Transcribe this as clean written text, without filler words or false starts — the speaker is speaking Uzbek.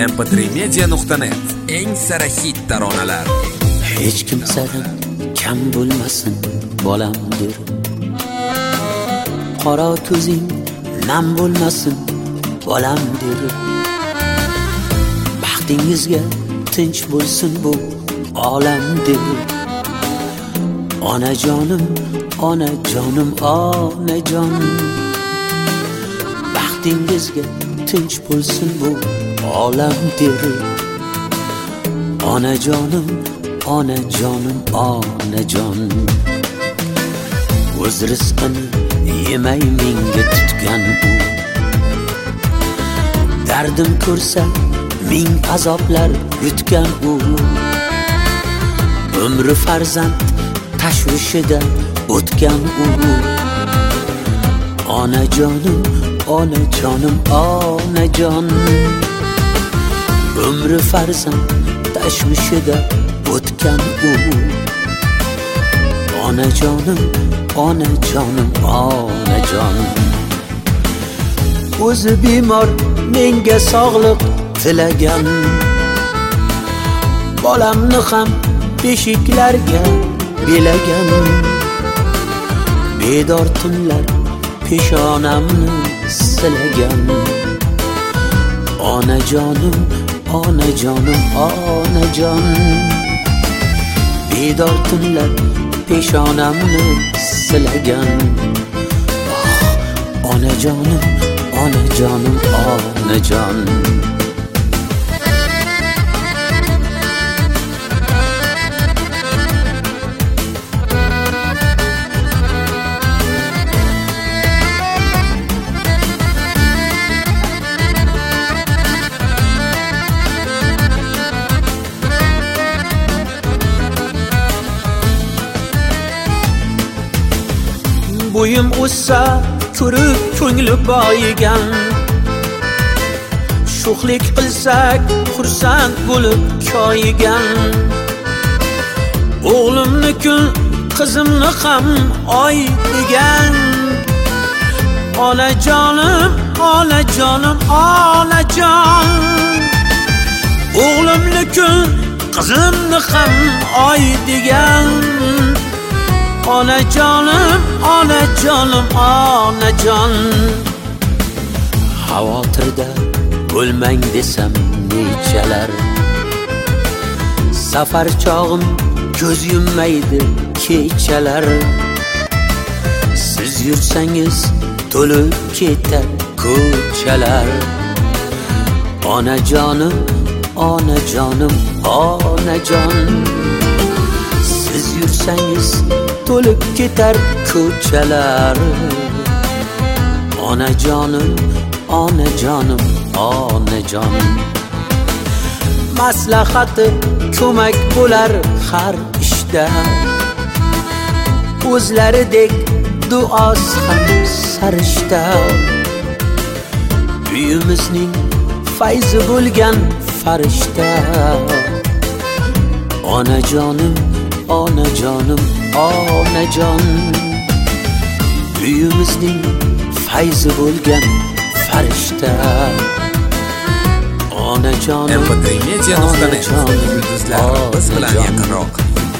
mp3media.net eng sara hit taronalar. Hech kimsadan kam bo'lmasin bolam der. Qora ko'zing nam bo'lmasin bolam der. Baxtingizga tinch bo'lsin bu olam der. Onajonim, onajonim, onajon. Baxtingizga tinch bo'lsin bu olam der. Onajonim, onajonim, onajon. O'z rizqini yemay menga tutgan u. Dardim ko'rsa ming azoblar yutgan u. Umri farzand tashvishida o'tgan u. Onajonim, onajonim, onajon. Umri farzand tashvishida o'tgan u. Onajonim, onajonim, onajon. O'zi bemor menga sog'liq tilagan. Bolamni ham beshiklarga belagan. Bedor tunlar peshonamni silagan. Onajonim, onajonim, onajon. Bedor tunlar peshonamni silagan. Onajonim, onajonim, onajon. Bo'yim o'ssa ko'rib ko'ngli boyigan. Sho'xlik qilsak xursand bo'lib koyigan. O'g'limni kun qizimni ham oy degan. Onajonim, onajonim, onajon. O'g'limni kun qizimni ham oy degan. Onajonim, onajonim, onajon. Xavotirda bo'lmang desam nechalar. Safar chog'im ko'z yummaydi kechalar. Siz yursangiz to'lib ketar ko'chalar. Onajonim, onajonim, onajon. Siz yursangiz to'lib ketar ko'chalar. Onajonim, onajonim, onajon. Maslahati ko'mak bo'lar har ishda. O'zlaridek duosi ham sarishta. Uyimizning fayzi bo'lgan farishta. Onajonim, onajonim, onajon. Uyimizning fayzi bo'lgan farishta. Onajonim, mp3media.net yulduzlar biz bilan yaqinroq.